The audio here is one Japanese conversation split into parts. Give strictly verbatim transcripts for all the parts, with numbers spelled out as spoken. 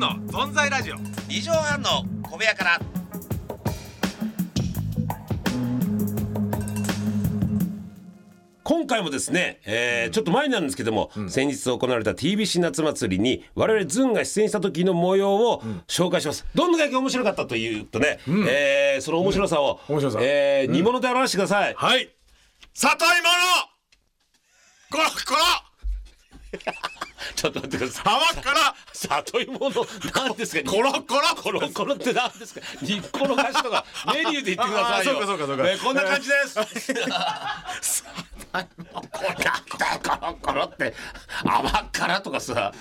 の存在ラジオにじょうはんの小部屋から。 今回もですね、えー、ちょっと前になるんですけども、うん、先日行われた ティービーシー 夏祭りに我々ズンが出演した時の模様を紹介します、うん、どんなだけ面白かったというとね、うん、えー、その面白さを、うん、えー、煮物で表してください、うん、 はい。里芋のコロコロちょっと待ってください。 浜から里芋の何ですかコロコロコロコロって何ですか。煮っころがしとかメニューで言ってくださいよ。 そうかそうかそうか、 えー、こんな感じですコロコロって甘辛とかさ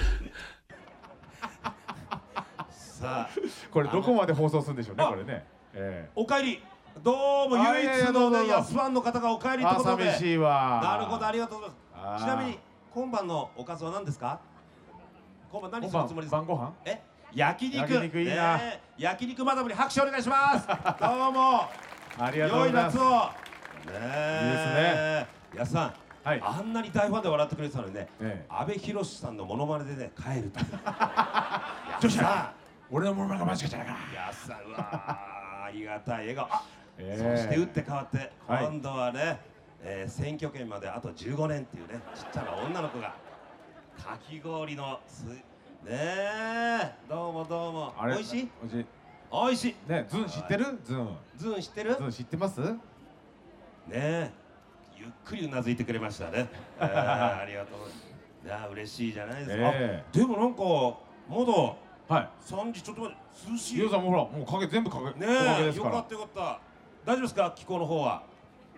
さあこれどこまで放送するんでしょうねこれね、 えー、おかえりどうも唯一のねヤスファンの方がおかえりってことで、 寂しいわ。 なるほど、ありがとうございます。ちなみに今晩のおかずは何ですか。今晩何するつもりですか。 晩ご飯え焼肉。 焼肉いいな、 ね、焼肉マダムに拍手お願いしますどうもありがとうございます。 良い夏をね、いいですね。 やすさん、はい、あんなに大ファンで笑ってくれてたのにね、 ええ、 阿部寛さんのモノマネでね帰るとどうした俺のモノマネが間違えちゃないかな。 やすさん、うわありがたい笑顔。あ、 えそして打って変わって、 はい、 今度はね、えー、選挙権まであとじゅうごねんっていうねちっちゃな女の子がかき氷のすねえ、どうもどうも。おいしいおいしいおいしいね。ズン知ってる？ズンズン知ってる？ ズン知ってます？ ねえ、ゆっくりうなずいてくれましたねえー、ありがとうございます。いや嬉しいじゃないですか、えー、でもなんかまだはいさんじちょっと待って、涼しい。 ゆうさんもほらもう影全部影ねえ、よかったよかった。大丈夫ですか気候の方は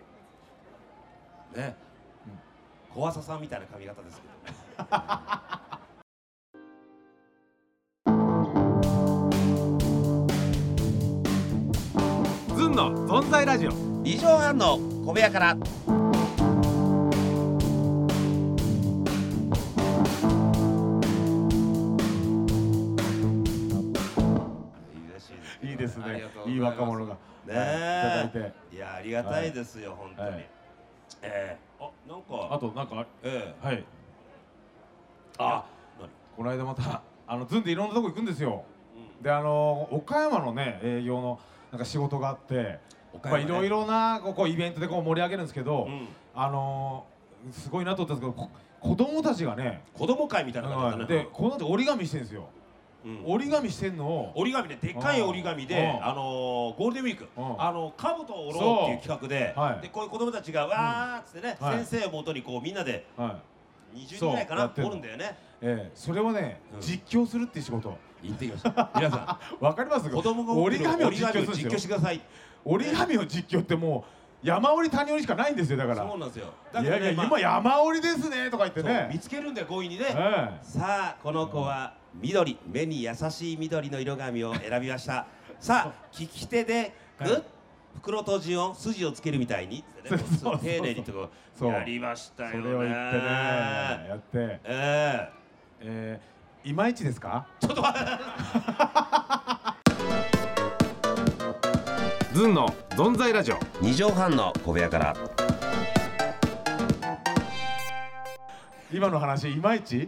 ね、うん、小朝さんみたいな髪型ですけどズンの存在ラジオにじょうはんの小部屋から。 いいですね。いい若者がねえ、いただいて、いやありがたいですよ、はい、本当に、はい、えー、あ、なんかあとなんか、 えー、 はい、あ、この間またあのズンでいろんなとこ行くんですよ、うん、であの岡山のね営業のなんか仕事があって、まあいろいろなこうイベントでこう盛り上げるんですけど、うん、あのー、すごいなと思ったんですけど、子供たちがね、 子供会みたいな感じだね、 で子供って折り紙してるんですよ。うん、折り紙してんのを折り紙ででっかい折り紙で、あのー、ゴールデンウィークあの兜を折ろうっていう企画で、はい、でこういう子供たちがわーっつってね、うん、先生をもとにこうみんなで、はい、にじゅうにんぐらいかな折るんだよね。 ええ、それをね、うん、実況するっていう仕事行ってきました皆さんわかります？ 子供が折り紙を実況するんですよ。 実況してください。 折り紙を実況ってもう山折り谷折りしかないんですよ。だからそうなんですよ。 だから、ね、いやいや、まあ、今山折りですねとか言ってね見つけるんだよ強引にね、 ええ、 さあこの子は緑、目に優しい緑の色紙を選びましたさあ利き手でグッ、はい、袋閉じを筋をつけるみたいに丁寧にとこやりましたよね。 それを言ってねやって、えええー、いまいちですか？ ちょっと待ってズンの存在ラジオにじょうはんの小部屋から。 今の話いまいち？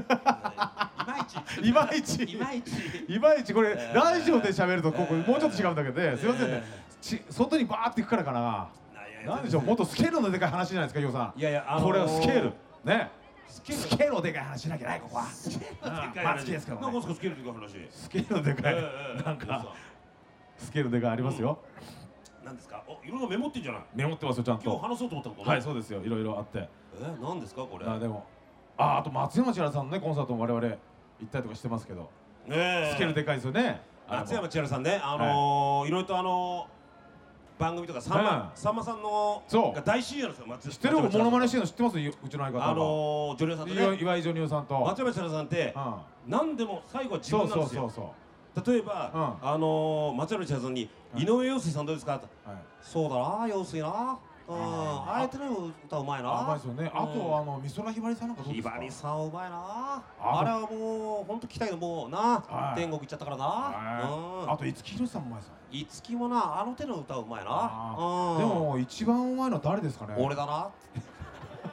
いまいちいまいちいまいちこれラジオで喋るとここもうちょっと違うんだけどね、すいませんね、外にバーっていくからかな。なんでしょう、もっとスケールのでかい話じゃないですか、ヨウさん。 いやいや、 あのー、これはスケールね、スケールのでかい話しなきゃない、ここは。 スケールのでかい話好きですからね。 なんかスケールのでかい話。 スケールのでかいなんかスケールでかいありますよ。 なんですか？お、いろいろメモってんじゃない？ メモってますよ、ちゃんと。 今日話そうと思ったこと。 はい、そうですよ、いろいろあって。 え、なんですかこれ？ あ、でもあ、あと松山千春さんのねコンサートも我々行ったりとかしてますけど、スケールでかいですよね。 松山千春さんね、あのいろいろとあの番組とかさんまさんまさんのが大親友なんですよ。松知ってる？モノマネしてるの知ってます？うちの相方。 あのジョニオさんとね、 岩井ジョニオさんと松山千春さんって何でも最後は自分なんですよ。 そうそうそう。 例えば、あの松山千春さんに井上陽水さんどうですか？そうだな、陽水な。あえての歌うまいな。 うまいですよね。あとあの美空ひばりさんなんかどうですか？ ひばりさんうまいな。あれはもう本当期待のもうな天国行っちゃったからな。 あと五木ひろしさんもうまいですよ。 五木もな、あの手の歌うまいな。 でも一番うまいのは誰ですかね？ 俺だな。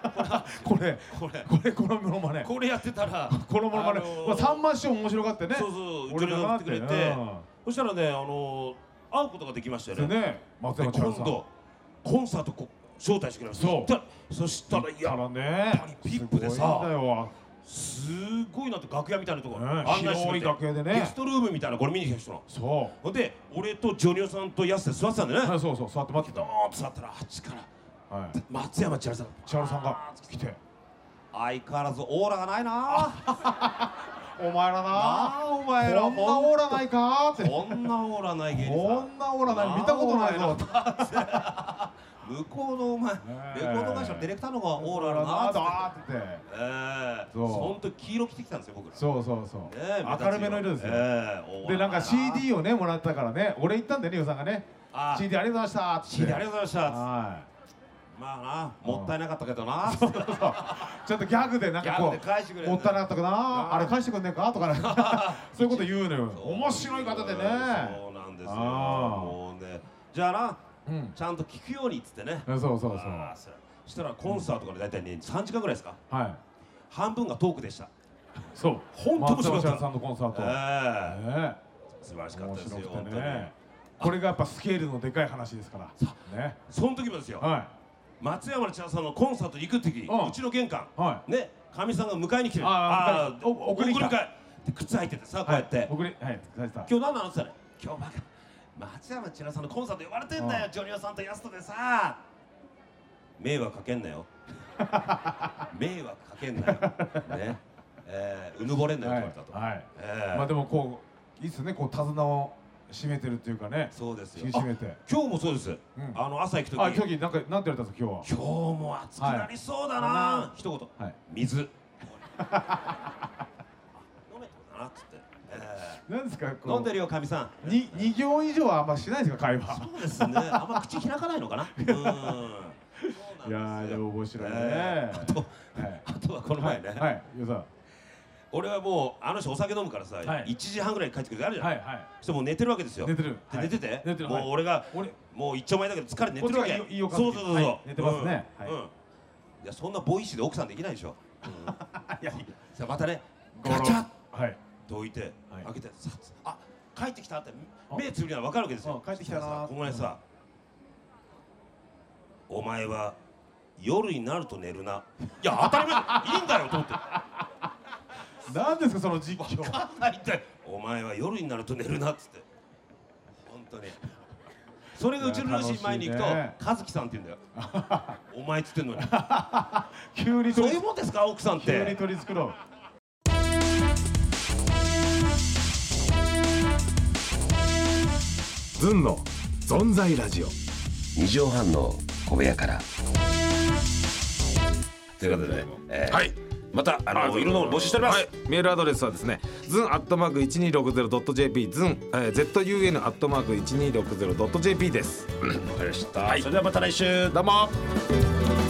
これこれこれこのモノマネこれやってたらこのモノマネ、 あのーまあ、さんま師匠面白がってね。 そうそう俺うちにやってくれて、 うんそしたらねあのー会うことができましたよね。 でね、松で山千春さん今度コンサートこ招待してくれました。 そうそしたらそしたらいやたらね、 ピップでさすごいんだよ。 すごいなって楽屋みたいなところ、 ね案内してくれ広いて楽屋でねゲストルームみたいなこれ見に来た人なの。 そほんで俺とジョニオさんとヤスで座ってたんだよう。 ね。 はい、そうそう、座って待ってドた。 ーンと座ったらあっちからはい。 松山千春さん千春さんが来て、 相変わらずオーラがないなお前らな、 ああお前らこんなオーラないかって。 こんなオーラない芸人こさんなオーラない見たことないぞ。 向こうのお前レコード会社のディレクターの方がオーラあるなーっつってだーって。 ええそうそん時黄色着てきたんですよ僕ら。 そうそうそう。 ねえ明るめの色ですよ。 ええでなんか シーディー をねもらったからね、俺言ったんだよね、ヨウさんがね。 あシーディー ありがとうございましたって。 シーディー ありがとうございましたはまあなもったいなかったけどない。ちょっとギャグでなんかこギャグで返してくれう、 るもったいなかったかな、あれ返してくんねえかとかね。そういうこと言うのよ。 そう面白い方でね。 そうなんですよあーもうねじゃあなうん。 ちゃんと聞くようにっつってねそうそうそう。 あーそそしたらコンサートから大体ねさんじかんぐらいですかはい。 半分がトークでしたそう。 本当面白かった松山千春さんのコンサート。 ええね素晴らしかっ面たです白くよ本当にてね。これがやっぱスケールのでかい話ですから。ね。 その時もですよは松山千春さんのコンサートに行く時うんうちの玄関い。はねかみさんが迎えに来てるあーーお送りに来た送り迎えで靴履いててさい。 こうやって僕に、はい、書いてた。 今日何なのって言ったら今日バカ松山千春さんのコンサート呼ばれてんだようジョニオさんとヤストでさ迷惑かけんなよ迷惑かけんなよねえーうぬぼれんなよって言われたとはい。はい。 えーまあでもこういいっすね、こう手綱を締めてるっていうかね。 そうですよ引き締めて。 今日もそうですんあの朝行く時あ、今日なんかなんて言われたんですか今日今日も暑くなりそうだな、 は一言は。はい。 水飲めってことだなっつって、えなんですかーこう。 飲んでるよかみさんに二行以上はあんましないですか会話。 そうですねあんま口開かないのかなうんそうなんですよいやーでも面白いね。 えーあとはい。 あとはこの前ね、 はい。はい。よさん。 俺はもうあの人お酒飲むからさ、 はいいちじはんぐらいに帰ってくる時あるじゃん、 はいはい。 そしてもう寝てるわけですよ寝てるではい寝ててもう寝てるはい俺が俺もう一丁前だけど疲れて寝てるわけこっちがいいよそうそうそうそう、 はい寝てますねうんはいうんいやそんなボイシーで奥さんできないでしょ、うん、 いやさあまたねゴロガチャッはい。 と置いて、 はい開けてさあ帰ってきたって目つぶりな分かるわけですよあ帰ってきたなーこの前さ、お前は夜になると寝るないや当たり前いいんだよと思ってなんですかその実況。 分かんないってお前は夜になると寝るなっつって本当にそれがうちの両親前に行くといや楽しいね和樹さんって言うんだよお前っつってんのに急に取りそういうもんですか奥さんっ急にて取り繕う。 ずんの存在ラジオ。 二畳半の小部屋から。 ということでね、えーはい。 またあのいろんなもの募集しております、 はい、メールアドレスはですね、ズンアットマークいちにーろくゼロドットジェーピー、ズン、えー、ゼットユーエヌ アットマークいちにーろくゼロドットジェーピーです。 わかりました、それではまた来週どうも。